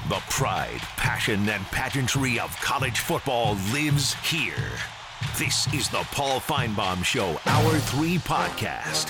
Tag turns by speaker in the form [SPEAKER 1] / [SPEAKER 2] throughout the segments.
[SPEAKER 1] The pride, passion, and pageantry of college football lives here. This is the Paul Finebaum Show, Hour 3 podcast.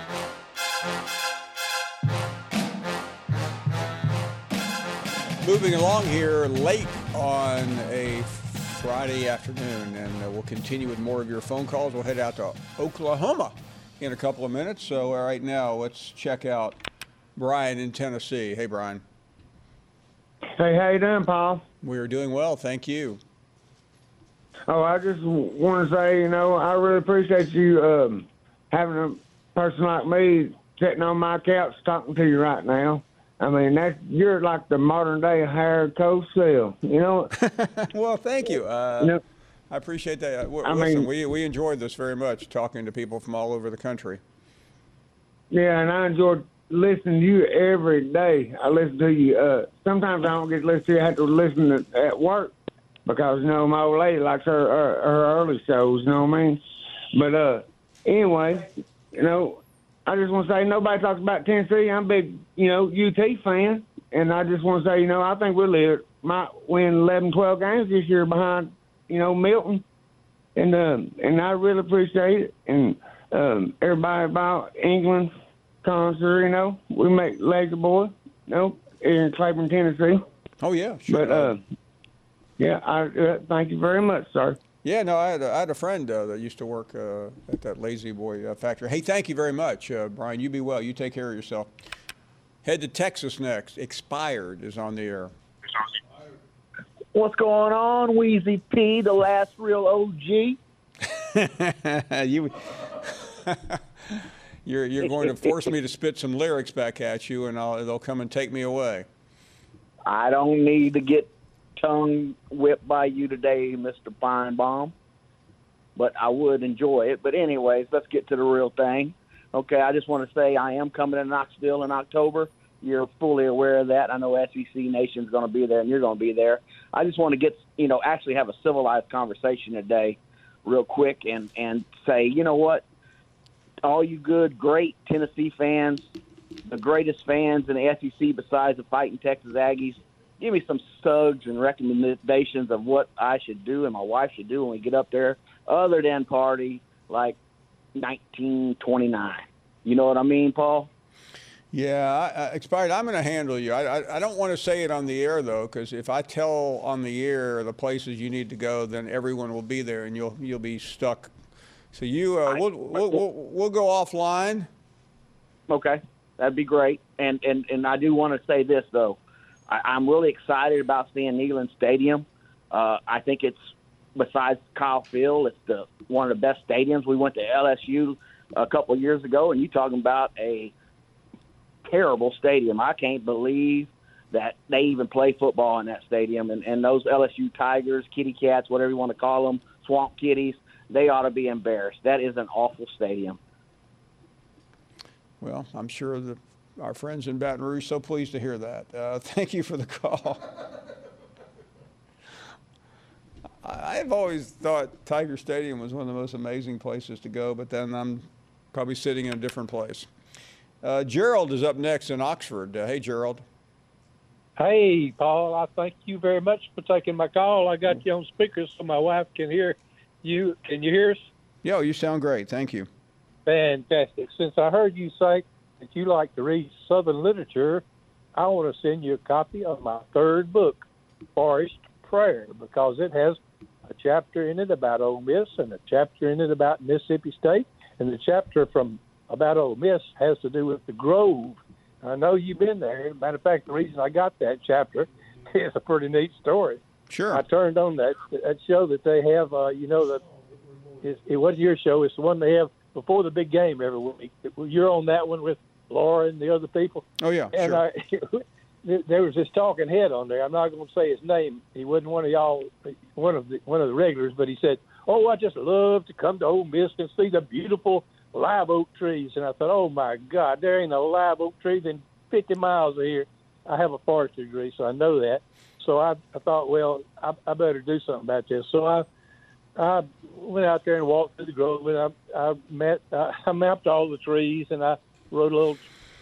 [SPEAKER 2] Moving along here late on a Friday afternoon, and we'll continue with more of your phone calls. We'll head out to Oklahoma in a couple of minutes. So right now, let's check out Brian in Tennessee. Hey, Brian.
[SPEAKER 3] Hey, how you doing, Paul?
[SPEAKER 2] We're doing well, thank you.
[SPEAKER 3] Oh, I just want to say, I really appreciate you having a person like me sitting on my couch talking to you right now. I mean, you're like the modern-day Harold Cosell,
[SPEAKER 2] Well, thank you. I appreciate that. Listen, we enjoyed this very much, talking to people from all over the country.
[SPEAKER 3] Yeah, and I enjoyed listening to you every day. I listen to you. Sometimes I don't get to listen to you. I have to listen at work because, my old lady likes her early shows, you know what I mean? But anyway, I just want to say nobody talks about Tennessee. I'm a big, UT fan, and I just want to say, I think might win 11, 12 games this year behind, Milton, and I really appreciate it. And everybody about England concert, we make Laser Boy, in Claiborne, Tennessee.
[SPEAKER 2] Oh yeah, sure.
[SPEAKER 3] But I thank you very much, sir.
[SPEAKER 2] Yeah, no, I had a friend that used to work at that Lazy Boy factory. Hey, thank you very much, Brian. You be well. You take care of yourself. Head to Texas next. Expired is on the air.
[SPEAKER 4] What's going on, Wheezy P, the last real OG?
[SPEAKER 2] You're going to force me to spit some lyrics back at you, and they'll come and take me away.
[SPEAKER 4] I don't need to get tongue whipped by you today, Mr. Finebaum, but I would enjoy it. But anyways, let's get to the real thing. Okay, I just want to say I am coming to Knoxville in October. You're fully aware of that. I know SEC Nation's going to be there, and you're going to be there. I just want to get, actually have a civilized conversation today real quick and say, you know what, all you good, great Tennessee fans, the greatest fans in the SEC besides the fighting Texas Aggies, give me some sugs and recommendations of what I should do and my wife should do when we get up there, other than party like 1929. You know what I mean, Paul?
[SPEAKER 2] Yeah, Expired, I'm going to handle you. I don't want to say it on the air, though, because if I tell on the air the places you need to go, then everyone will be there and you'll be stuck. So we'll go offline. Okay,
[SPEAKER 4] that'd be great. And I do want to say this, though. I'm really excited about seeing Neyland Stadium. I think it's, besides Kyle Field, it's one of the best stadiums. We went to LSU a couple of years ago, and you're talking about a terrible stadium. I can't believe that they even play football in that stadium. And those LSU Tigers, kitty cats, whatever you want to call them, swamp kitties, they ought to be embarrassed. That is an awful stadium.
[SPEAKER 2] Well, I'm sure that our friends in Baton Rouge are so pleased to hear that. Thank you for the call. I've always thought Tiger Stadium was one of the most amazing places to go, but then I'm probably sitting in a different place. Gerald is up next in Oxford. Hey, Gerald.
[SPEAKER 5] Hey, Paul. I thank you very much for taking my call. I got you on speaker so my wife can hear you. Can you hear us?
[SPEAKER 2] Yeah, you sound great. Thank you.
[SPEAKER 5] Fantastic. Since I heard you say that you like to read Southern literature, I want to send you a copy of my third book, Forest Prayer, because it has a chapter in it about Ole Miss and a chapter in it about Mississippi State, and the chapter about Ole Miss has to do with the Grove. I know you've been there. Matter of fact, the reason I got that chapter is a pretty neat story.
[SPEAKER 2] Sure.
[SPEAKER 5] I turned on that show that they have, it wasn't your show. It's the one they have before the big game every week. You're on that one with Laura and the other people.
[SPEAKER 2] Oh, yeah,
[SPEAKER 5] and
[SPEAKER 2] sure.
[SPEAKER 5] There was this talking head on there. I'm not going to say his name. He wasn't one of y'all, one of the regulars, but he said, "Oh, I just love to come to Ole Miss and see the beautiful live oak trees." And I thought, "Oh my God, there ain't no live oak tree than 50 miles of here." I have a forestry degree, so I know that. So I thought, well, I better do something about this. So I went out there and walked through the grove, and I mapped all the trees, and I wrote a little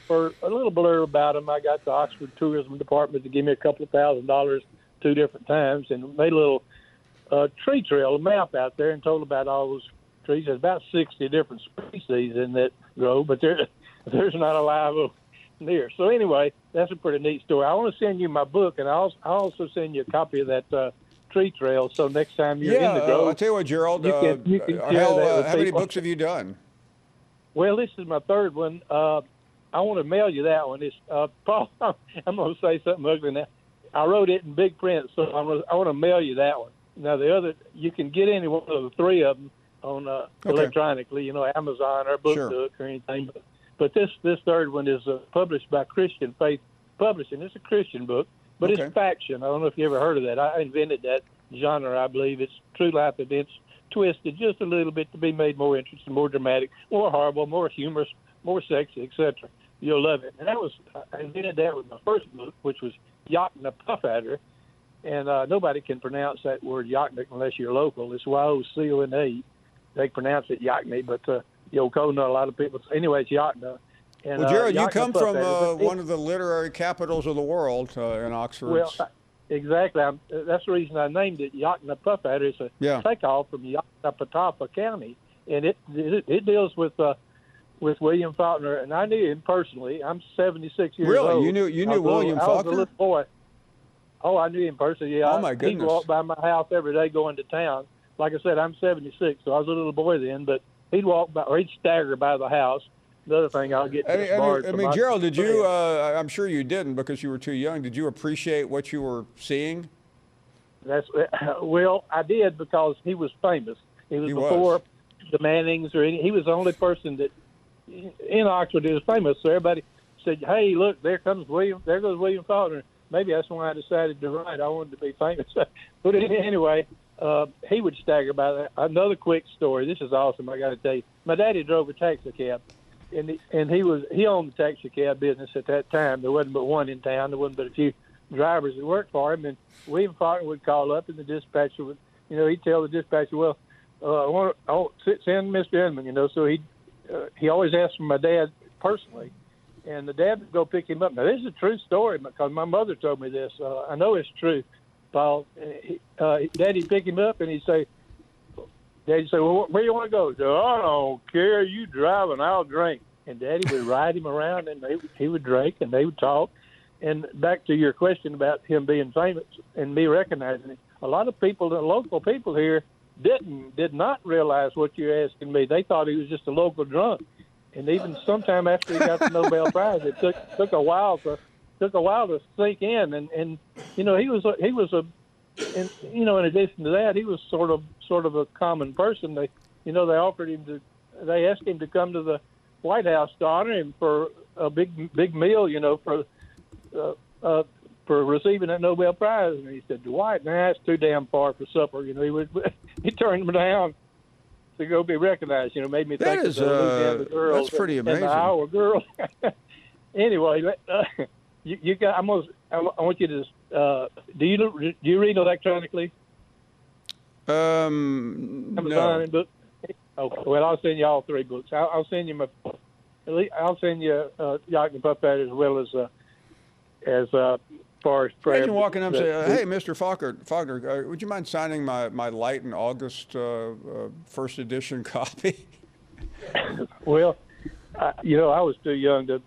[SPEAKER 5] for a little blurb about them. I got the Oxford Tourism Department to give me a couple of $1,000 2 different times, and made a little tree trail, a map out there, and told about all those trees. There's about 60 different species in that grove, but there's not a live oak near. So anyway, that's a pretty neat story. I want to send you my book, and I'll also send you a copy of that tree trail. So next time you're in the grove,
[SPEAKER 2] I'll tell you what, Gerald.
[SPEAKER 5] you can share that with
[SPEAKER 2] how many
[SPEAKER 5] people.
[SPEAKER 2] books have you done?
[SPEAKER 5] Well, this is my third one. I want to mail you that one. It's Paul. I'm going to say something ugly now. I wrote it in big print, so I want to mail you that one. Now the other, you can get any one of the three of them on electronically, Amazon or BookNook or anything. But this third one is published by Christian Faith Publishing. It's a Christian book, but it's faction. I don't know if you ever heard of that. I invented that genre, I believe. It's true life events twisted just a little bit to be made more interesting, more dramatic, more horrible, more humorous, more sexy, etc. You'll love it. And I invented that with my first book, which was Yachna Puffadder. And nobody can pronounce that word Yachna unless you're local. It's Y-O-C-O-N-A. They pronounce it Yachny, but Yoko, not a lot of people. Anyway, it's Yachna. And,
[SPEAKER 2] well, Gerald, you
[SPEAKER 5] Yachna
[SPEAKER 2] come from
[SPEAKER 5] Puffadder,
[SPEAKER 2] one of the literary capitals of the world in Oxford.
[SPEAKER 5] Well, exactly. That's the reason I named it Yachna Puffadder. It's a takeoff from Yoknapatawpha County, and it deals with William Faulkner, and I knew him personally. I'm 76 years old.
[SPEAKER 2] Really? You knew William Faulkner?
[SPEAKER 5] I was a little boy. Oh, I knew him personally. Yeah.
[SPEAKER 2] Oh my goodness!
[SPEAKER 5] He'd walk by my house every day going to town. Like I said, I'm 76, so I was a little boy then. But he'd walk by, or he'd stagger by the house. Another thing, I'll get.
[SPEAKER 2] I mean, Gerald, did you? I'm sure you didn't because you were too young. Did you appreciate what you were seeing?
[SPEAKER 5] Well, I did because he was famous. He was before the Mannings or any. He was the only person that in Oxford is famous. So everybody said, "Hey, look, there goes William Faulkner." Maybe that's why I decided to write. I wanted to be famous. But anyway, he would stagger by that. Another quick story. This is awesome. I got to tell you. My daddy drove a taxi cab, and he owned the taxi cab business at that time. There wasn't but one in town. There wasn't but a few drivers that worked for him. And William Faulkner would call up, and the dispatcher would, he'd tell the dispatcher, "Well, I want send Mr. Inman." So he always asked for my dad personally. And the dad would go pick him up. Now, this is a true story because my mother told me this. I know it's true, Paul. Daddy'd pick him up, and Daddy'd say, "Well, where do you want to go?" He said, "I don't care. You drive, and I'll drink." And Daddy would ride him around, and he would drink, and they would talk. And back to your question about him being famous and me recognizing him, a lot of people, the local people here, did not realize what you're asking me. They thought he was just a local drunk. And even sometime after he got the Nobel Prize, it took a while to sink in. And he was in addition to that, he was sort of a common person. They asked him to come to the White House to honor him for a big meal, for receiving that Nobel Prize. And he said, "Dwight, it's too damn far for supper." He turned him down to go be recognized. Made me think of the girls.
[SPEAKER 2] That's pretty amazing.
[SPEAKER 5] And the Iowa girls. Anyway, you got. I want you to. Do you read electronically?
[SPEAKER 2] No.
[SPEAKER 5] Book. Oh, well, I'll send you all three books. I'll send you Yachna Puffadder as well as Forest Prayer.
[SPEAKER 2] Imagine walking up and say, "Hey, Mr. Faulkner, would you mind signing my Light in August first edition copy?"
[SPEAKER 5] Well, I was too young to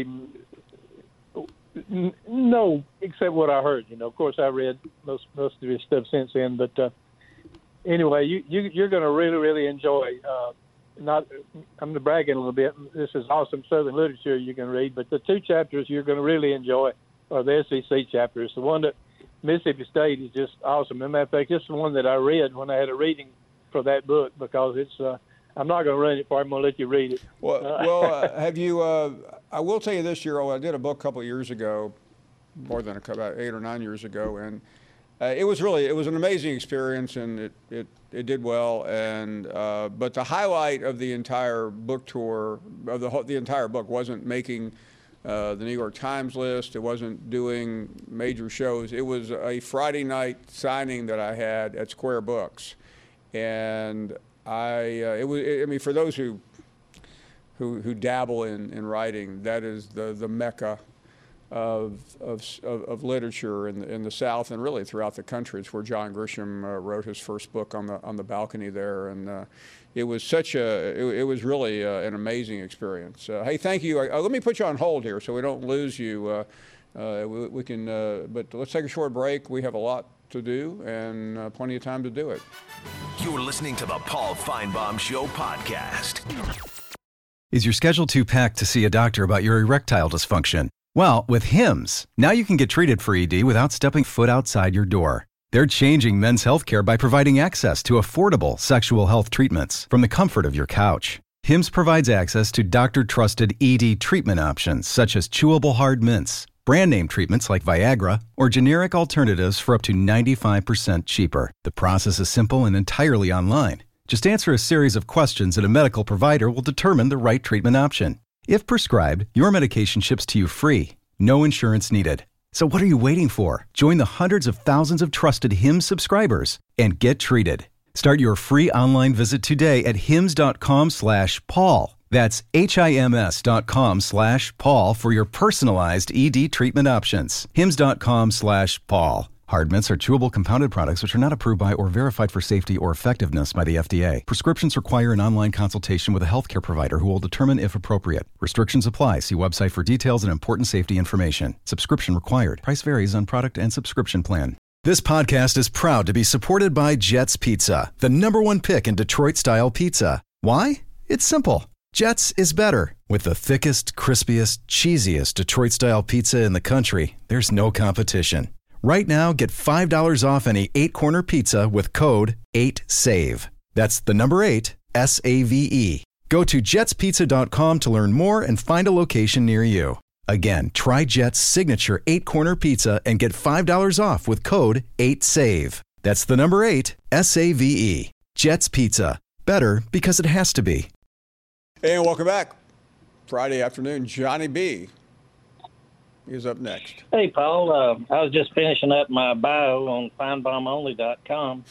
[SPEAKER 5] know, except what I heard. Of course, I read most of his stuff since then. But anyway, you're going to really, really enjoy. I'm bragging a little bit. This is awesome Southern literature you can read. But the two chapters you're going to really enjoy are the SEC chapters. The one that Mississippi State is just awesome. As a matter of fact, this is the one that I read when I had a reading for that book because it's. I'm not going to run it for you. I'm going to let you read it.
[SPEAKER 2] Well, have you? I will tell you this, Gerald. I did a book a couple of years ago, more than about 8 or 9 years ago, and it was an amazing experience, and it did well. And but the highlight of the entire book tour of the entire book wasn't making the New York Times list. It wasn't doing major shows. It was a Friday night signing that I had at Square Books, and for those who who dabble in writing, that is the mecca of literature in the South and really throughout the country. It's where John Grisham wrote his first book on the balcony there, and it was it was really an amazing experience. Hey, thank you. Let me put you on hold here so we don't lose you. We can, but let's take a short break. We have a lot to do and plenty of time to do it.
[SPEAKER 1] You're listening to the Paul Feinbaum Show podcast.
[SPEAKER 6] Is your schedule too packed to see a doctor about your erectile dysfunction? Well, with Hims, now you can get treated for ED without stepping foot outside your door. They're changing men's healthcare by providing access to affordable sexual health treatments from the comfort of your couch. Hims provides access to doctor-trusted ED treatment options such as chewable hard mints, brand name treatments like Viagra, or generic alternatives for up to 95% cheaper. The process is simple and entirely online. Just answer a series of questions and a medical provider will determine the right treatment option. If prescribed, your medication ships to you free. No insurance needed. So what are you waiting for? Join the hundreds of thousands of trusted Hims subscribers and get treated. Start your free online visit today at hims.com/Paul. That's HIMS.com/Paul for your personalized ED treatment options. hims.com/Paul. Hard mints are chewable compounded products which are not approved by or verified for safety or effectiveness by the FDA. Prescriptions require an online consultation with a healthcare provider who will determine if appropriate. Restrictions apply. See website for details and important safety information. Subscription required. Price varies on product and subscription plan. This podcast is proud to be supported by Jets Pizza, the #1 pick in Detroit-style pizza. Why? It's simple. Jets is better. With the thickest, crispiest, cheesiest Detroit-style pizza in the country, there's no competition. Right now, get $5 off any 8-corner pizza with code 8SAVE. That's the number 8, SAVE. Go to jetspizza.com to learn more and find a location near you. Again, try Jet's signature 8-corner pizza and get $5 off with code 8SAVE. That's the number 8, SAVE. Jet's Pizza. Better because it has to be.
[SPEAKER 2] And welcome back. Friday afternoon, Johnny B is up next.
[SPEAKER 5] Hey, Paul. I was just finishing up my bio on FeinbaumOnly.com.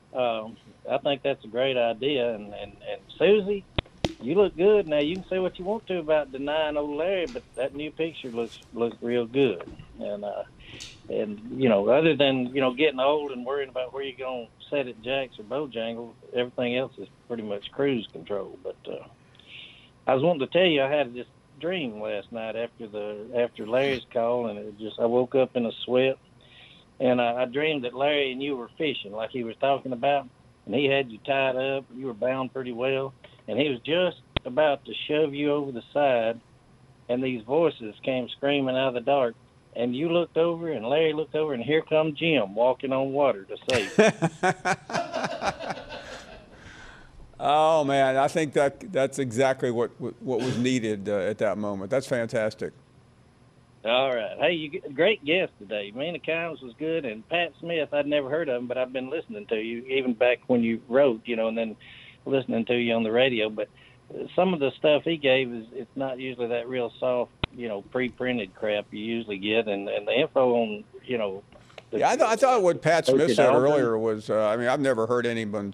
[SPEAKER 5] I think that's a great idea. And Susie, you look good. Now, you can say what you want to about denying old Larry, but that new picture looks real good. And you know, other than, you know, getting old and worrying about where you're going to set at Jack's or Bojangles, everything else is pretty much cruise control. But I was wanting to tell you I had this dream last night after Larry's call, and I woke up in a sweat, and I dreamed that Larry and you were fishing like he was talking about, and he had you tied up, you were bound pretty well, and he was just about to shove you over the side, and these voices came screaming out of the dark, and you looked over, and Larry looked over, and here come Jim walking on water to save you.
[SPEAKER 2] Oh, man, I think that's exactly what was needed at that moment. That's fantastic.
[SPEAKER 5] All right. Hey, you get a great guest today. Mina Kimes was good, and Pat Smith, I'd never heard of him, but I've been listening to you, even back when you wrote, you know, and then listening to you on the radio. But some of the stuff he gave, it's not usually that real soft, you know, pre-printed crap you usually get, and the info on, you know.
[SPEAKER 2] Yeah, I thought what Pat Smith said earlier was, I mean, I've never heard anyone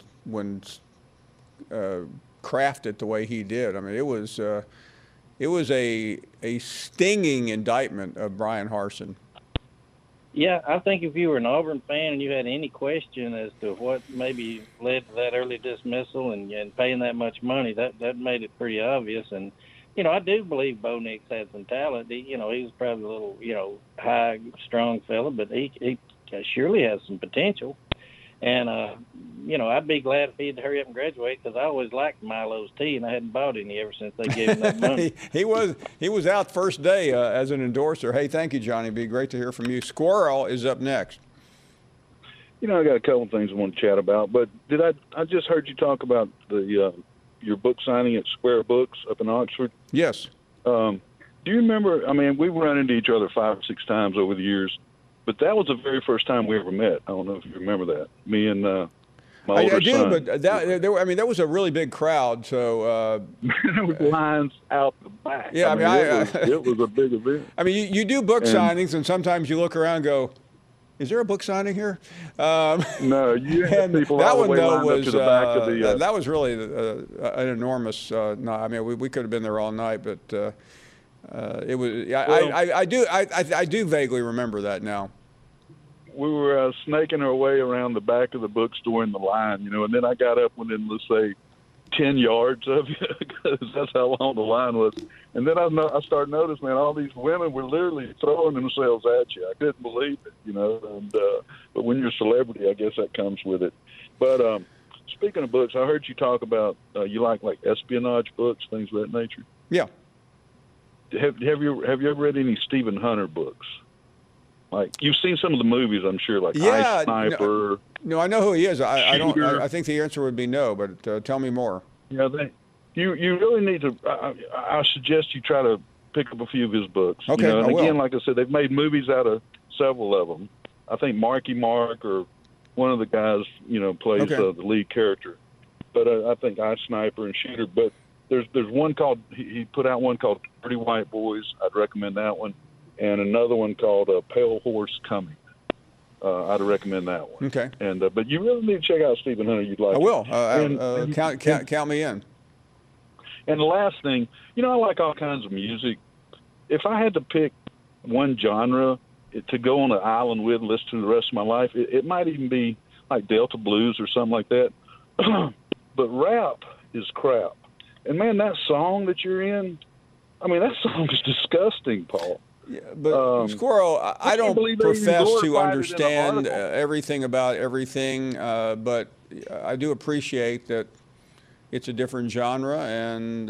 [SPEAKER 2] craft it the way he did. I mean, it was a stinging indictment of Brian Harsin.
[SPEAKER 5] Yeah, I think if you were an Auburn fan and you had any question as to what maybe led to that early dismissal and paying that much money, that made it pretty obvious. And, you know, I do believe Bo Nix had some talent. He was probably a little, you know, high, strong fella, but he surely has some potential. And, you know, I'd be glad if he'd hurry up and graduate, because I always liked Milo's tea, and I hadn't bought any ever since they gave him that money.
[SPEAKER 2] he was out first day as an endorser. Hey, thank you, Johnny B. Great to hear from you. Squirrel is up next.
[SPEAKER 7] You know, I got a couple of things I want to chat about, but I just heard you talk about your book signing at Square Books up in Oxford?
[SPEAKER 2] Yes.
[SPEAKER 7] Do you remember, I mean, we've run into each other 5 or 6 times over the years, but that was the very first time we ever met. I don't know if you remember that. Me and my older son. I do,
[SPEAKER 2] but that was a really big crowd. So
[SPEAKER 7] there was lines out the back.
[SPEAKER 2] Yeah,
[SPEAKER 7] it was a big event.
[SPEAKER 2] I mean, you do book signings, and sometimes you look around and go, Is there a book signing here?
[SPEAKER 7] No, you had people
[SPEAKER 2] that
[SPEAKER 7] all
[SPEAKER 2] one
[SPEAKER 7] the way
[SPEAKER 2] though
[SPEAKER 7] lined up
[SPEAKER 2] was
[SPEAKER 7] to the back of the.
[SPEAKER 2] that was really an enormous. No, I mean we could have been there all night, but it was. I do vaguely remember that now.
[SPEAKER 7] We were snaking our way around the back of the bookstore in the line, and then I got up within, let's say, 10 yards of you, because that's how long the line was. And then I started noticing, man, all these women were literally throwing themselves at you. I couldn't believe it, And but when you're a celebrity, I guess that comes with it. But speaking of books, I heard you talk about you like espionage books, things of that nature.
[SPEAKER 2] Yeah.
[SPEAKER 7] Have you ever read any Stephen Hunter books? Like, you've seen some of the movies, I'm sure, like Ice Sniper.
[SPEAKER 2] No, I know who he is. I don't. I think the answer would be no, but tell me more.
[SPEAKER 7] Yeah, you really need to. I suggest you try to pick up a few of his books.
[SPEAKER 2] Okay,
[SPEAKER 7] and
[SPEAKER 2] I will.
[SPEAKER 7] Again, like I said, they've made movies out of several of them. I think Marky Mark or one of the guys, plays the lead character. But I think Ice Sniper and Shooter. But there's one called he put out one called Dirty White Boys. I'd recommend that one. And another one called Pale Horse Coming. I'd recommend that one.
[SPEAKER 2] Okay.
[SPEAKER 7] And but you really need to check out Stephen Hunter. You'd like.
[SPEAKER 2] I will.
[SPEAKER 7] Count
[SPEAKER 2] me in.
[SPEAKER 7] And the last thing, I like all kinds of music. If I had to pick one genre to go on an island with and listen to the rest of my life, it might even be like Delta Blues or something like that. But rap is crap. And man, that song that you're in, that song is disgusting, Paul.
[SPEAKER 2] Yeah, but Squirrel, I don't profess to understand everything about everything, but I do appreciate that it's a different genre. And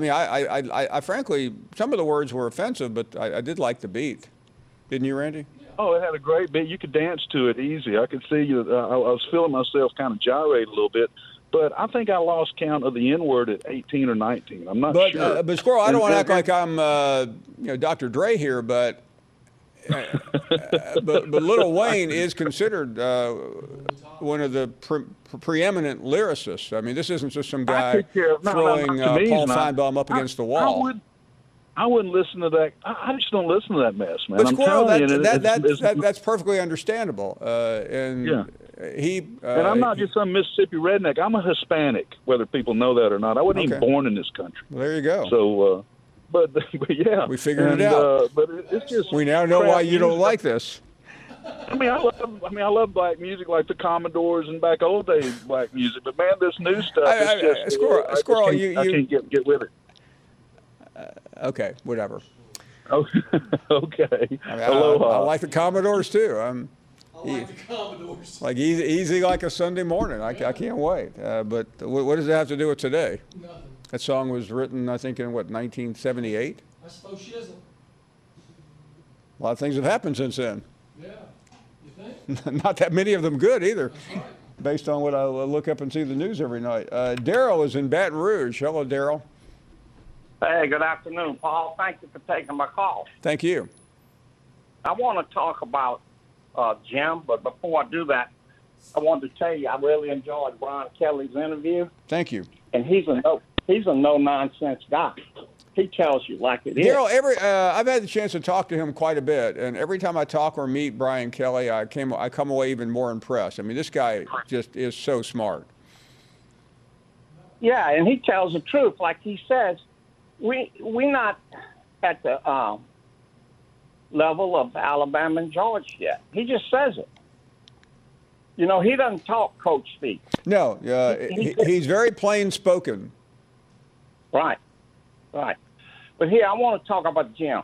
[SPEAKER 2] I frankly, some of the words were offensive, but I did like the beat. Didn't you, Randy?
[SPEAKER 7] Oh, it had a great beat. You could dance to it easy. I could see you. I was feeling myself kind of gyrate a little bit. But I think I lost count of the N-word at 18 or 19. I'm not sure.
[SPEAKER 2] But Squirrel, I don't want to act like I'm, Dr. Dre here, but Lil Wayne is considered one of the preeminent lyricists. I mean, this isn't just some guy throwing Paul Feinbaum up against the wall.
[SPEAKER 7] I wouldn't listen to that. I just don't listen to that mess, man.
[SPEAKER 2] But
[SPEAKER 7] I'm
[SPEAKER 2] Squirrel,
[SPEAKER 7] telling you,
[SPEAKER 2] that's perfectly understandable. And
[SPEAKER 7] I'm not just some Mississippi redneck. I'm a Hispanic, whether people know that or not. I wasn't even born in this country.
[SPEAKER 2] Well, there you go.
[SPEAKER 7] So, but yeah,
[SPEAKER 2] we figured it out.
[SPEAKER 7] But it's just
[SPEAKER 2] we now know why you don't like this.
[SPEAKER 7] I love black music, like the Commodores and back old days black music. But man, this new stuff is just
[SPEAKER 2] Squirrel.
[SPEAKER 7] I can't get with it.
[SPEAKER 2] Okay, whatever.
[SPEAKER 7] Okay.
[SPEAKER 2] Aloha. I like the Commodores too.
[SPEAKER 8] I like the Commodores.
[SPEAKER 2] Like easy like a Sunday morning. I can't wait. But what does it have to do with today?
[SPEAKER 8] Nothing.
[SPEAKER 2] That song was written, I think, in 1978?
[SPEAKER 8] I suppose shizzle.
[SPEAKER 2] A lot of things have happened since then.
[SPEAKER 8] Yeah. You think?
[SPEAKER 2] Not that many of them good either.
[SPEAKER 8] That's right.
[SPEAKER 2] Based on what I look up and see the news every night. Daryl is in Baton Rouge. Hello, Daryl.
[SPEAKER 9] Hey, good afternoon, Paul. Thank you for taking my call.
[SPEAKER 2] Thank you.
[SPEAKER 9] I want to talk about Jim, but before I do that, I wanted to tell you I really enjoyed Brian Kelly's interview.
[SPEAKER 2] Thank you.
[SPEAKER 9] And he's a no-nonsense guy. He tells you like it is.
[SPEAKER 2] Daryl, I've had the chance to talk to him quite a bit, and every time I talk or meet Brian Kelly, I come away even more impressed. I mean, this guy just is so smart.
[SPEAKER 9] Yeah, and he tells the truth. Like he says, we're not at the level of Alabama and Georgia yet. He just says it. He doesn't talk Coach speak.
[SPEAKER 2] No, he's very plain spoken.
[SPEAKER 9] Right. But here, I want to talk about Jim.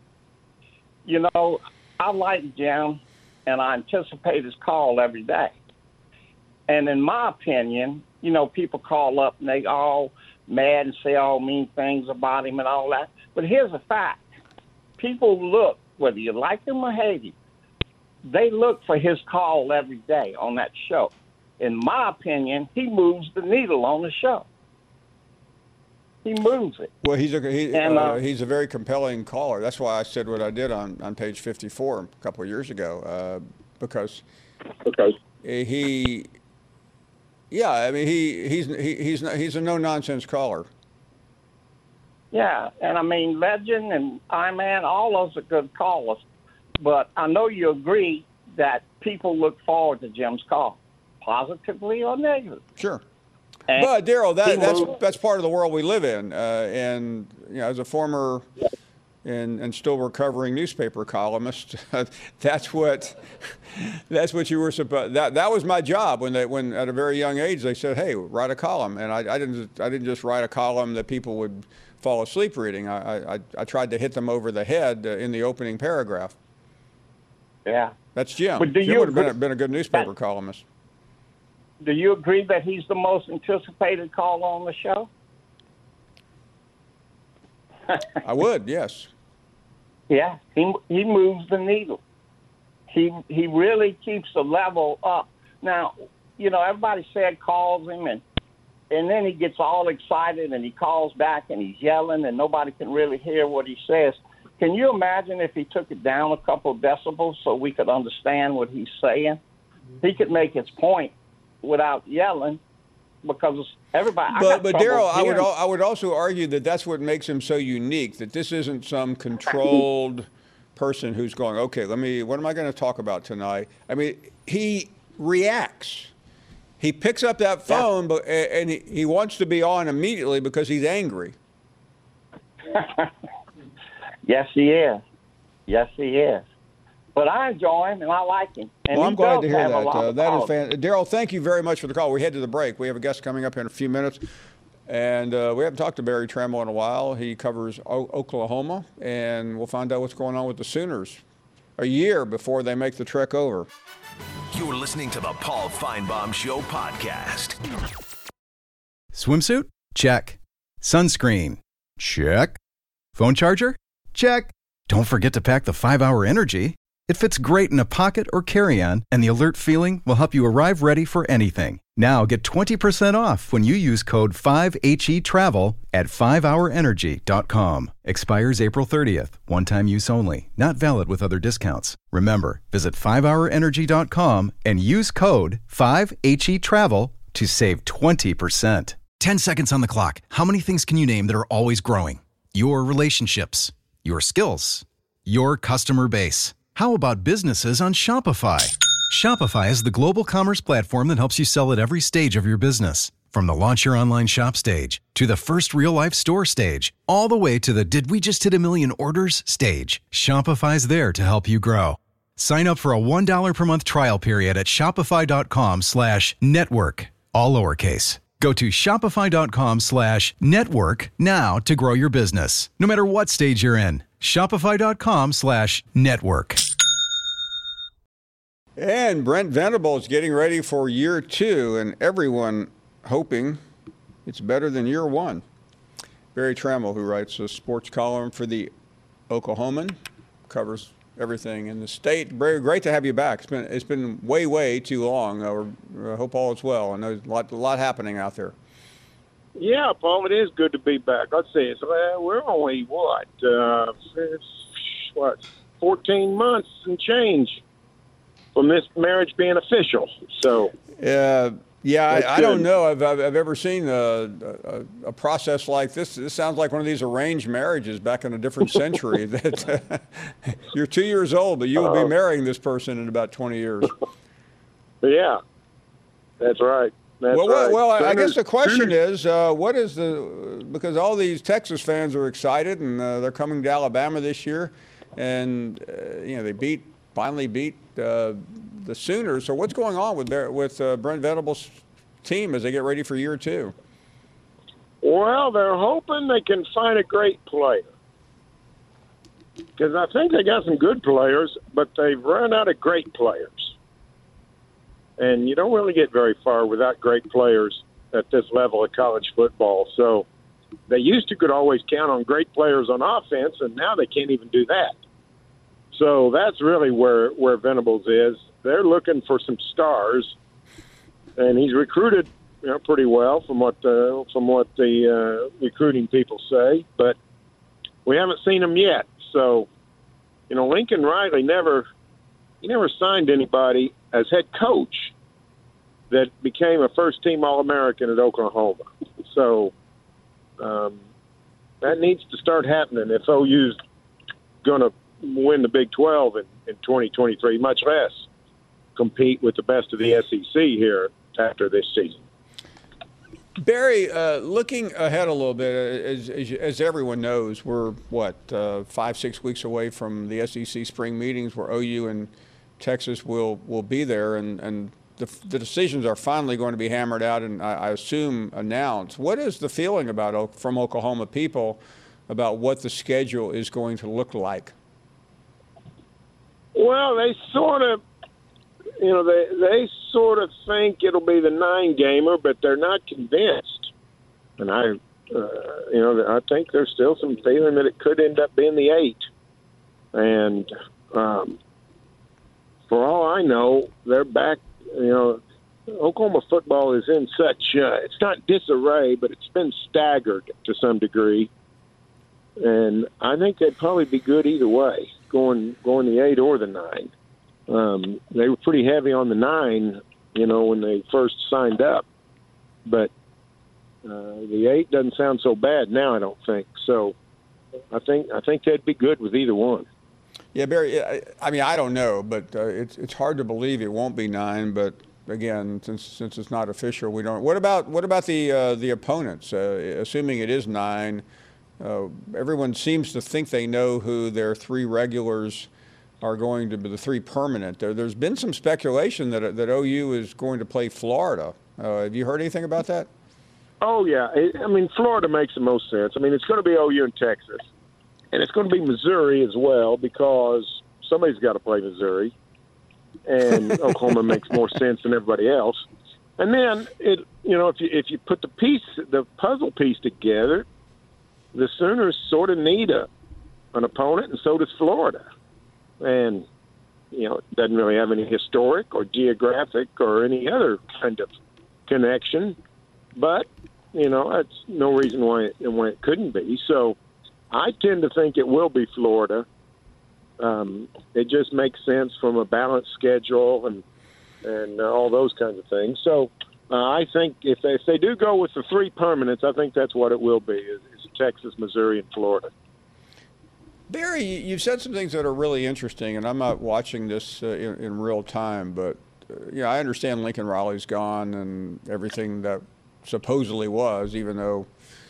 [SPEAKER 9] I like Jim, and I anticipate his call every day. And in my opinion, people call up and they all mad and say all mean things about him and all that. But here's the fact. People look, whether you like him or hate him, they look for his call every day on that show. In my opinion, he moves the needle on the show. He moves it.
[SPEAKER 2] Well, he's a very compelling caller. That's why I said what I did on page 54 a couple of years ago, because he's a no-nonsense caller.
[SPEAKER 9] Yeah, and Legend and I-Man, all those are good callers. But I know you agree that people look forward to Jim's call, positively or negatively.
[SPEAKER 2] Sure.
[SPEAKER 9] And
[SPEAKER 2] But Daryl,
[SPEAKER 9] he moved-
[SPEAKER 2] that's part of the world we live in, and as a former and still recovering newspaper columnist, that's what you were supposed. That was my job when at a very young age they said, "Hey, write a column," and I didn't just write a column that people would fall asleep reading. I tried to hit them over the head in the opening paragraph.
[SPEAKER 9] Yeah.
[SPEAKER 2] That's Jim.
[SPEAKER 9] But do
[SPEAKER 2] Jim
[SPEAKER 9] you
[SPEAKER 2] would have
[SPEAKER 9] agree-
[SPEAKER 2] been a good newspaper columnist.
[SPEAKER 9] Do you agree that he's the most anticipated call on the show?
[SPEAKER 2] I would, yes.
[SPEAKER 9] Yeah, he moves the needle. He really keeps the level up. Now, everybody said calls him, and then he gets all excited and he calls back and he's yelling and nobody can really hear what he says. Can you imagine if he took it down a couple of decibels so we could understand what he's saying? He could make his point without yelling, because everybody.
[SPEAKER 2] But Daryl, I would also argue that that's what makes him so unique. That this isn't some controlled person who's going, okay, what am I going to talk about tonight? I mean, he reacts. He picks up that phone, and he wants to be on immediately because he's angry.
[SPEAKER 9] Yes, he is. Yes, he is. But I enjoy him, and I like him. And
[SPEAKER 2] well, I'm glad to hear that. That is
[SPEAKER 9] fantastic.
[SPEAKER 2] Daryl, thank you very much for the call. We head to the break. We have a guest coming up in a few minutes. And we haven't talked to Barry Trammell in a while. He covers Oklahoma, and we'll find out what's going on with the Sooners a year before they make the trek over.
[SPEAKER 1] You're listening to the Paul Feinbaum Show podcast.
[SPEAKER 6] Swimsuit? Check. Sunscreen? Check. Phone charger? Check. Don't forget to pack the 5-Hour Energy. It fits great in a pocket or carry-on, and the alert feeling will help you arrive ready for anything. Now get 20% off when you use code 5HETRAVEL at 5hourenergy.com. Expires April 30th. One-time use only. Not valid with other discounts. Remember, visit 5hourenergy.com and use code 5HETRAVEL to save 20%. 10 seconds on the clock. How many things can you name that are always growing? Your relationships, your skills, your customer base. How about businesses on Shopify? Shopify is the global commerce platform that helps you sell at every stage of your business. From the launch your online shop stage, to the first real-life store stage, all the way to the did we just hit a million orders stage. Shopify's there to help you grow. Sign up for a $1 per month trial period at shopify.com/network, all lowercase. Go to shopify.com/network now to grow your business, no matter what stage you're in. Shopify.com/network.
[SPEAKER 2] And Brent Venable is getting ready for year 2, and everyone hoping it's better than year 1. Barry Trammell, who writes a sports column for the Oklahoman, covers everything in the state. Very great to have you back. It's been way too long. I hope all is well. I know there's a lot happening out there.
[SPEAKER 10] Yeah, Paul, it is good to be back. Let's see, we're only 14 months and change from this marriage being official. So
[SPEAKER 2] I don't know. I've ever seen a process like this. This sounds like one of these arranged marriages back in a different century. That you're 2 years old, but you will be marrying this person in about 20 years.
[SPEAKER 10] Yeah, that's right.
[SPEAKER 2] Well, I guess the question is, because all these Texas fans are excited and they're coming to Alabama this year, and they finally beat the Sooners. So what's going on with Brent Venable's team as they get ready for year 2?
[SPEAKER 10] Well, they're hoping they can find a great player, because I think they got some good players, but they've run out of great players. And you don't really get very far without great players at this level of college football. So they used to could always count on great players on offense, and now they can't even do that. So that's really where Venables is. They're looking for some stars, and he's recruited pretty well from what the recruiting people say, but we haven't seen him yet. So, Lincoln Riley never signed anybody as head coach that became a first-team All-American at Oklahoma. So that needs to start happening if OU's going to win the Big 12 in 2023, much less compete with the best of the SEC here after this season.
[SPEAKER 2] Barry, looking ahead a little bit, as everyone knows, we're 5-6 weeks away from the SEC spring meetings where OU and Texas will be there, and the decisions are finally going to be hammered out and I assume announced. What is the feeling from Oklahoma people about what the schedule is going to look like?
[SPEAKER 10] Well, they sort of, they sort of think it'll be the 9-gamer, but they're not convinced. And I think there's still some feeling that it could end up being the 8. And for all I know, they're back. Oklahoma football is in such, it's not disarray, but it's been staggered to some degree. And I think they'd probably be good either way, going the 8 or the 9. They were pretty heavy on the 9, when they first signed up. But the 8 doesn't sound so bad now, I don't think. So I think they'd be good with either one.
[SPEAKER 2] Yeah, Barry, I mean, I don't know, but it's hard to believe it won't be 9. But again, since it's not official, we don't. What about the opponents? Assuming it is 9, everyone seems to think they know who their 3 regulars are going to be, the 3 permanent. There's been some speculation that OU is going to play Florida. Have you heard anything about that?
[SPEAKER 10] Oh yeah, I mean, Florida makes the most sense. I mean, it's going to be OU and Texas. And it's going to be Missouri as well, because somebody's got to play Missouri, and Oklahoma makes more sense than everybody else. And then if you put the puzzle piece together, the Sooners sort of need an opponent, and so does Florida. And it doesn't really have any historic or geographic or any other kind of connection, but that's no reason why it couldn't be. So I tend to think it will be Florida. It just makes sense from a balanced schedule and all those kinds of things. So I think if they do go with the 3 permanents, I think that's what it will be, is Texas, Missouri, and Florida.
[SPEAKER 2] Barry, you've said some things that are really interesting, and I'm not watching this in real time, but I understand Lincoln Riley's gone and everything that supposedly was, even though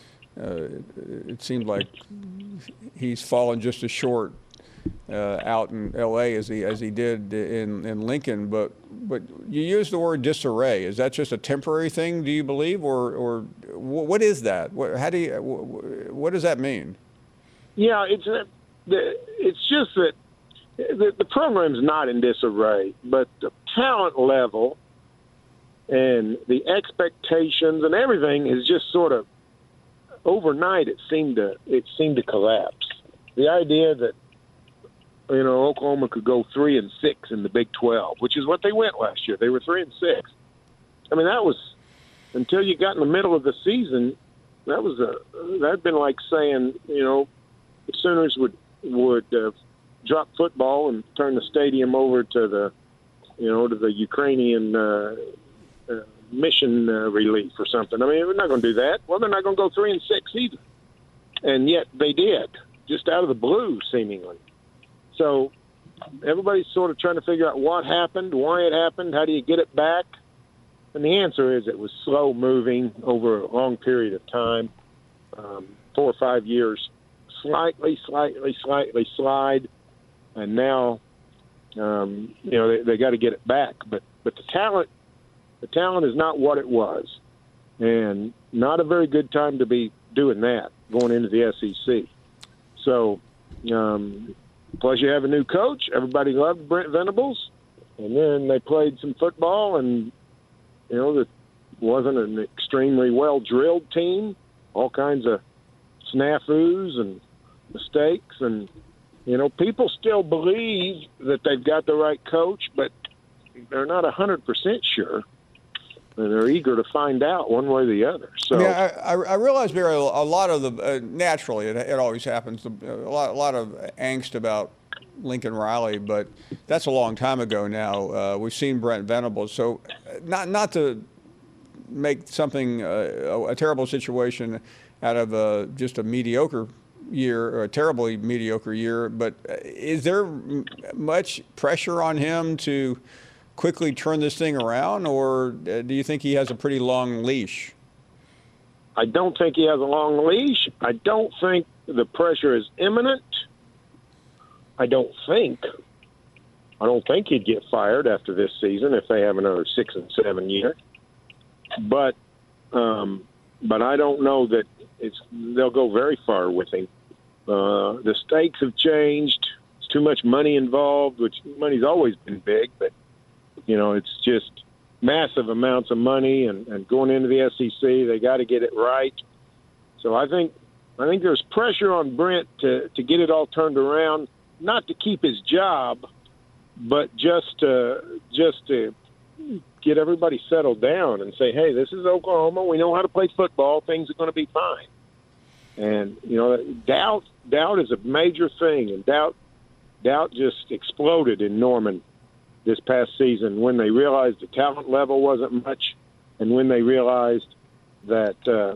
[SPEAKER 2] it seems like he's fallen just as short out in L.A. as he did in Lincoln. But you use the word disarray. Is that just a temporary thing, do you believe, or what is that? What does that mean?
[SPEAKER 10] Yeah, it's just that the program's not in disarray, but the talent level and the expectations and everything is just sort of overnight. It seemed to collapse. The idea that Oklahoma could go 3-6 in the Big 12, which is what they went last year. They were 3-6. I mean, that was until you got in the middle of the season. That'd been like saying the Sooners would drop football and turn the stadium over to the Ukrainian mission relief or something. I mean, we're not going to do that. Well, they're not going to go 3-6 either, and yet they did, just out of the blue, seemingly. So everybody's sort of trying to figure out what happened, why it happened, how do you get it back? And the answer is it was slow moving over a long period of time, 4 or 5 years, slightly slide, and now they got to get it back. But the talent is not what it was, and not a very good time to be doing that going into the SEC. So. Plus, you have a new coach. Everybody loved Brent Venables. And then they played some football, and, it wasn't an extremely well-drilled team. All kinds of snafus and mistakes. And, people still believe that they've got the right coach, but they're not 100% sure. And they're eager to find out one way or the other. So
[SPEAKER 2] I realize, Barry, a lot of the naturally it always happens. A lot of angst about Lincoln Riley, but that's a long time ago now. We've seen Brent Venables, so not to make something a terrible situation out of just a mediocre year or a terribly mediocre year. But is there much pressure on him to quickly turn this thing around, or do you think he has a pretty long leash?
[SPEAKER 10] I don't think he has a long leash. I don't think the pressure is imminent. I don't think he'd get fired after this season if they have another 6 and 7 year. But I don't know that they'll go very far with him. The stakes have changed. There's too much money involved, which money's always been big, but it's just massive amounts of money, and going into the SEC, they got to get it right. So I think there's pressure on Brent to get it all turned around, not to keep his job, but just to get everybody settled down and say, hey, this is Oklahoma. We know how to play football. Things are going to be fine. And, doubt is a major thing, and doubt just exploded in Norman this past season when they realized the talent level wasn't much, and when they realized that that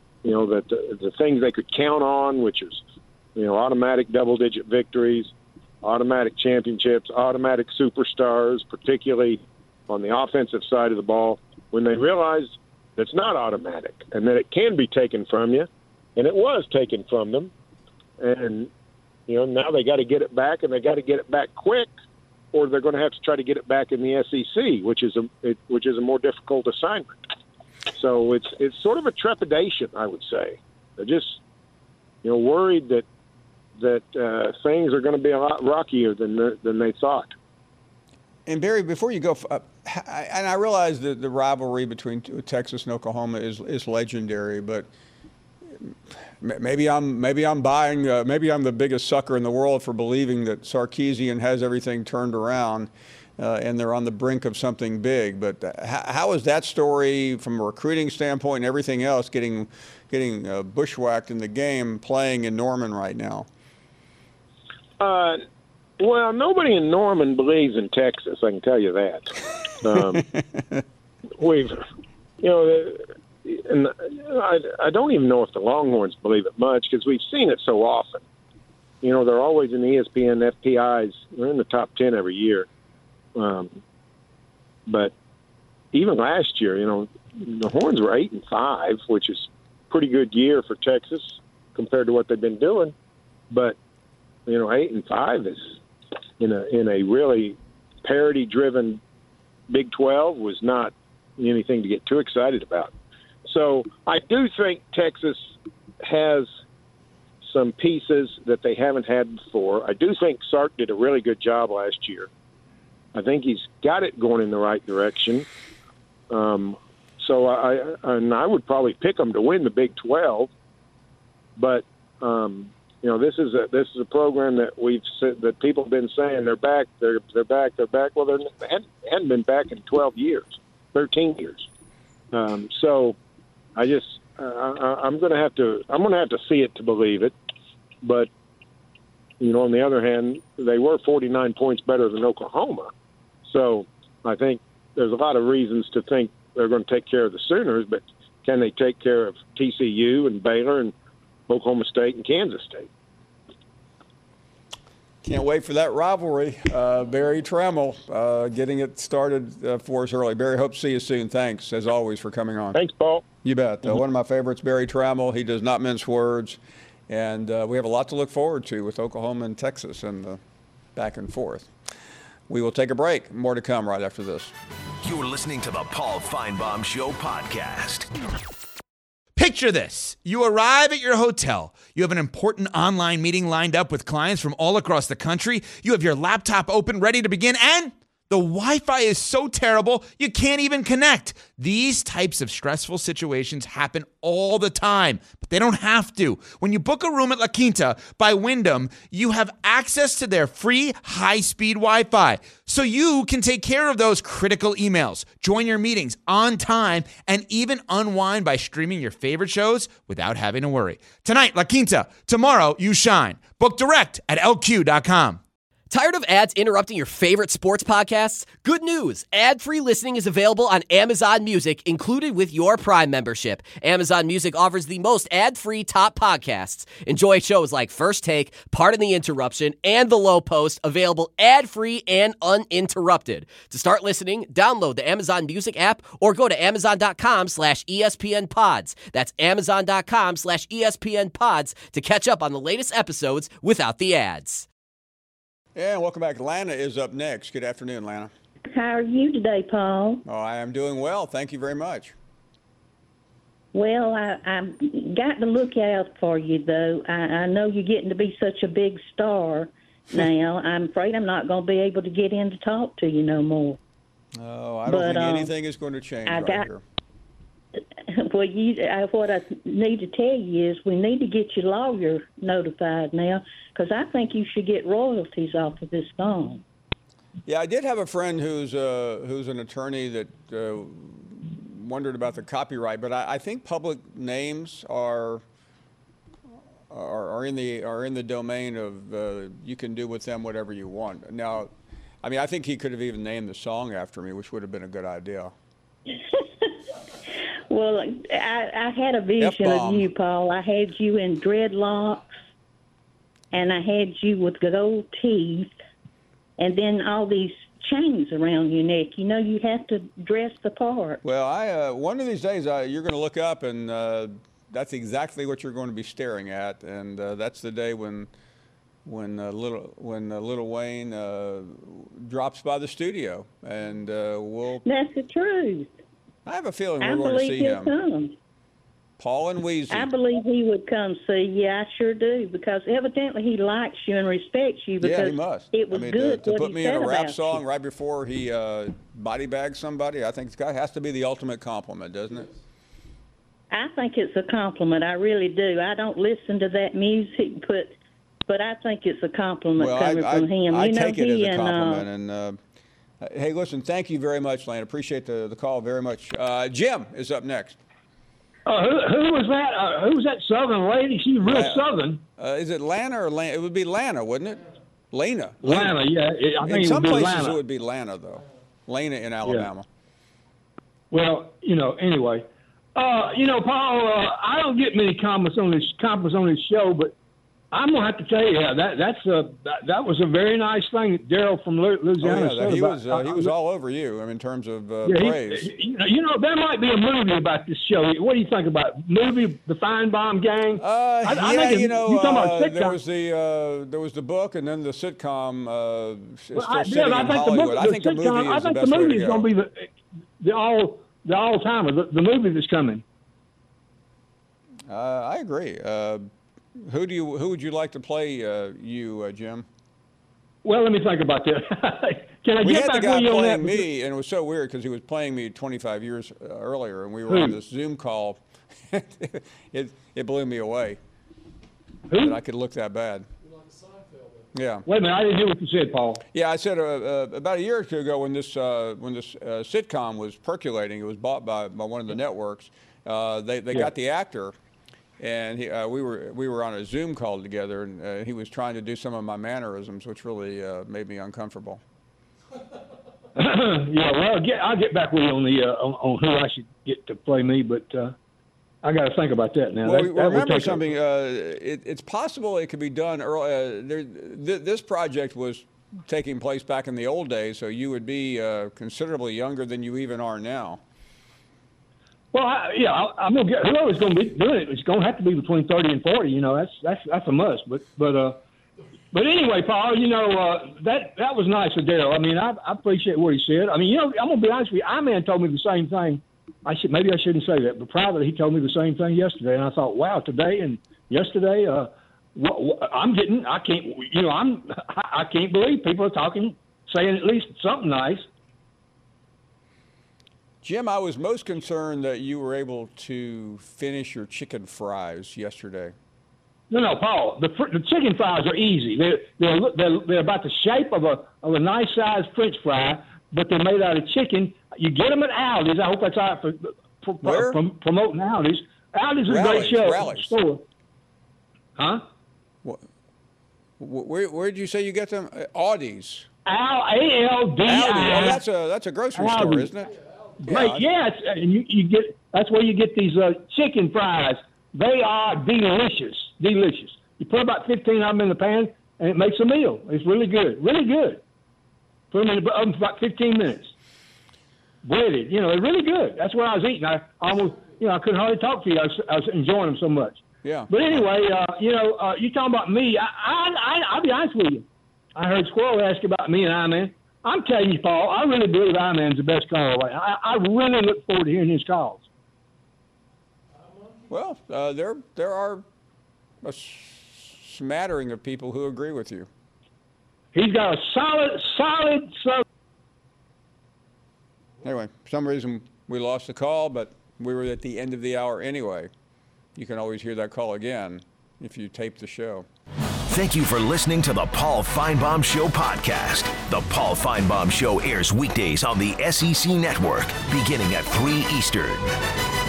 [SPEAKER 10] the things they could count on, which is automatic double-digit victories, automatic championships, automatic superstars, particularly on the offensive side of the ball, when they realized that's not automatic and that it can be taken from you, and it was taken from them, and now they got to get it back, and they got to get it back quick, or they're going to have to try to get it back in the SEC, which is a more difficult assignment. So it's sort of a trepidation, I would say. They're just worried that things are going to be a lot rockier than they thought.
[SPEAKER 2] And Barry, before you go, and I realize that the rivalry between Texas and Oklahoma is legendary, but maybe I'm buying. Maybe I'm the biggest sucker in the world for believing that Sarkisian has everything turned around, and they're on the brink of something big. But how is that story, from a recruiting standpoint and everything else, getting bushwhacked in the game, playing in Norman right now?
[SPEAKER 10] Well, nobody in Norman believes in Texas. I can tell you that. And I don't even know if the Longhorns believe it much, because we've seen it so often. They're always in the ESPN FPIs. They're in the top 10 every year. But even last year, the Horns were 8-5, which is a pretty good year for Texas compared to what they've been doing. But 8-5 is in a really parity-driven Big 12 was not anything to get too excited about. So I do think Texas has some pieces that they haven't had before. I do think Sark did a really good job last year. I think he's got it going in the right direction. So I would probably pick them to win the Big 12. But this is a program that we've said, that people have been saying they're back. They're back. Well, they hadn't been back in 12 years, 13 years. So I'm going to have to see it to believe it. But on the other hand, they were 49 points better than Oklahoma. So I think there's a lot of reasons to think they're going to take care of the Sooners, but can they take care of TCU and Baylor and Oklahoma State and Kansas State?
[SPEAKER 2] Can't wait for that rivalry. Barry Trammell getting it started for us early. Barry, hope to see you soon. Thanks, as always, for coming on.
[SPEAKER 10] Thanks, Paul.
[SPEAKER 2] You bet. One of my favorites, Barry Trammell. He does not mince words. And we have a lot to look forward to with Oklahoma and Texas and the back and forth. We will take a break. More to come right after this.
[SPEAKER 1] You're listening to the Paul Feinbaum Show podcast.
[SPEAKER 11] Picture this. You arrive at your hotel. You have an important online meeting lined up with clients from all across the country. You have your laptop open, ready to begin, and the Wi-Fi is so terrible, you can't even connect. These types of stressful situations happen all the time, but they don't have to. When you book a room at La Quinta by Wyndham, you have access to their free high-speed Wi-Fi, so you can take care of those critical emails, join your meetings on time, and even unwind by streaming your favorite shows without having to worry. Tonight, La Quinta. Tomorrow, you shine. Book direct at LQ.com.
[SPEAKER 12] Tired of ads interrupting your favorite sports podcasts? Good news! Ad-free listening is available on Amazon Music, included with your Prime membership. Amazon Music offers the most ad-free top podcasts. Enjoy shows like First Take, Pardon the Interruption, and The Low Post, available ad-free and uninterrupted. To start listening, download the Amazon Music app or go to amazon.com/ESPN Pods. That's amazon.com/ESPN Pods to catch up on the latest episodes without the ads.
[SPEAKER 2] Yeah, welcome back. Lana is up next. Good afternoon, Lana.
[SPEAKER 13] How are you today, Paul?
[SPEAKER 2] Oh, I am doing well. Thank you very much.
[SPEAKER 13] Well, I've got to look out for you, though. I know you're getting to be such a big star now. I'm afraid I'm not going to be able to get in to talk to you no more.
[SPEAKER 2] Oh, I don't think anything is going to change here.
[SPEAKER 13] Well, what I need to tell you is we need to get your lawyer notified now, because I think you should get royalties off of this phone.
[SPEAKER 2] Yeah, I did have a friend who's an attorney that wondered about the copyright, but I think public names are in the domain of you can do with them whatever you want. Now, I mean, I think he could have even named the song after me, which would have been a good idea.
[SPEAKER 13] Well, I had a vision of you, Paul. I had you in dreadlocks, and I had you with gold teeth, and then all these chains around your neck. You know, you have to dress the part.
[SPEAKER 2] Well, one of these days you're going to look up, and that's exactly what you're going to be staring at, and that's the day when Little Wayne drops by the studio, and we'll.
[SPEAKER 13] That's the truth.
[SPEAKER 2] I have a feeling we're going to see him.
[SPEAKER 13] Come.
[SPEAKER 2] Paul and Weezy.
[SPEAKER 13] I believe he would come see you. I sure do, because evidently he likes you and respects you. Because
[SPEAKER 2] yeah, he must.
[SPEAKER 13] It was good
[SPEAKER 2] to put me in a rap song
[SPEAKER 13] you.
[SPEAKER 2] right before he body bags somebody. I think it's has to be the ultimate compliment, doesn't it?
[SPEAKER 13] I think it's a compliment. I really do. I don't listen to that music, but I think it's a compliment coming from him.
[SPEAKER 2] I take it as a compliment. And hey, listen, thank you very much, Lane. Appreciate the call very much. Jim is up next.
[SPEAKER 14] Who was that? Who was that Southern lady? She's real Southern.
[SPEAKER 2] Is it Lana or Lana? It would be Lana, wouldn't it? Lana,
[SPEAKER 14] yeah. I think
[SPEAKER 2] in some places
[SPEAKER 14] Lana.
[SPEAKER 2] it would be Lana, though. Lana in Alabama.
[SPEAKER 14] Yeah. Well, anyway. Paul, I don't get many comments on this show, but I'm gonna have to tell you that was a very nice thing. Daryl from Louisiana.
[SPEAKER 2] Oh, yeah, he was all over you. I mean, in terms of praise.
[SPEAKER 14] There might be a movie about this show. What do you think about it? Movie, The Feinbaum Gang?
[SPEAKER 2] You're talking about sitcom. There was the book, and then the sitcom. Sitting in Hollywood. I think the movie is the best way to go. I think the movie is going to be
[SPEAKER 14] the all-timer, the movie that's coming.
[SPEAKER 2] I agree. Who would you like to play Jim?
[SPEAKER 14] Well, let me think about that. Can I
[SPEAKER 2] we
[SPEAKER 14] get
[SPEAKER 2] had
[SPEAKER 14] back
[SPEAKER 2] the guy
[SPEAKER 14] with you on that?
[SPEAKER 2] playing me, and it was so weird because he was playing me 25 years earlier, and we were on this Zoom call. It blew me away that I could look that bad. Yeah.
[SPEAKER 14] Wait a minute, I didn't hear what you said, Paul.
[SPEAKER 2] Yeah, I said about a year or two ago when this sitcom was percolating, it was bought by one of the networks. They got the actor. And we were on a Zoom call together, and he was trying to do some of my mannerisms, which really made me uncomfortable.
[SPEAKER 14] Yeah, well, I'll get back with you on who I should get to play me, but I got to think about that now.
[SPEAKER 2] Well, remember something. It's possible it could be done early. This project was taking place back in the old days, so you would be considerably younger than you even are now.
[SPEAKER 14] Well, I'm gonna get whoever's going to be doing it. It's going to have to be between 30 and 40. That's a must. But anyway, Paul, that was nice of Daryl. I mean, I appreciate what he said. I mean, I'm gonna be honest with you. Iman told me the same thing. Maybe I shouldn't say that, but privately he told me the same thing yesterday, and I thought, wow, today and yesterday, I can't believe people are saying at least something nice.
[SPEAKER 2] Jim, I was most concerned that you were able to finish your chicken fries yesterday.
[SPEAKER 14] No, Paul. The chicken fries are easy. They're about the shape of a nice sized French fry, but they're made out of chicken. You get them at Aldi's. I hope that's all right for promoting Aldi's. Aldi's is a great show.
[SPEAKER 2] Rallies.
[SPEAKER 14] Store. Huh?
[SPEAKER 2] Where did you say you get them? Aldi's.
[SPEAKER 14] Aldi.
[SPEAKER 2] Aldi. Oh, that's a grocery store, isn't it?
[SPEAKER 14] Great. Yes, and you get. That's where you get these chicken fries. They are delicious. Delicious. You put about 15 of them in the pan, and it makes a meal. It's really good. Really good. Put them in the oven for about 15 minutes. Breaded. They're really good. That's what I was eating. I almost, I couldn't hardly talk to you. I was enjoying them so much.
[SPEAKER 2] Yeah.
[SPEAKER 14] But anyway, you talking about me. I'll be honest with you. I heard Squirrel ask about me and I-Man. I'm telling you, Paul, I really believe I-Man's the best caller. I really look forward to hearing his calls.
[SPEAKER 2] Well, there are a smattering of people who agree with you.
[SPEAKER 14] He's got a solid.
[SPEAKER 2] Anyway, for some reason we lost the call, but we were at the end of the hour anyway. You can always hear that call again if you tape the show.
[SPEAKER 1] Thank you for listening to the Paul Feinbaum Show podcast. The Paul Feinbaum Show airs weekdays on the SEC Network, beginning at 3 Eastern.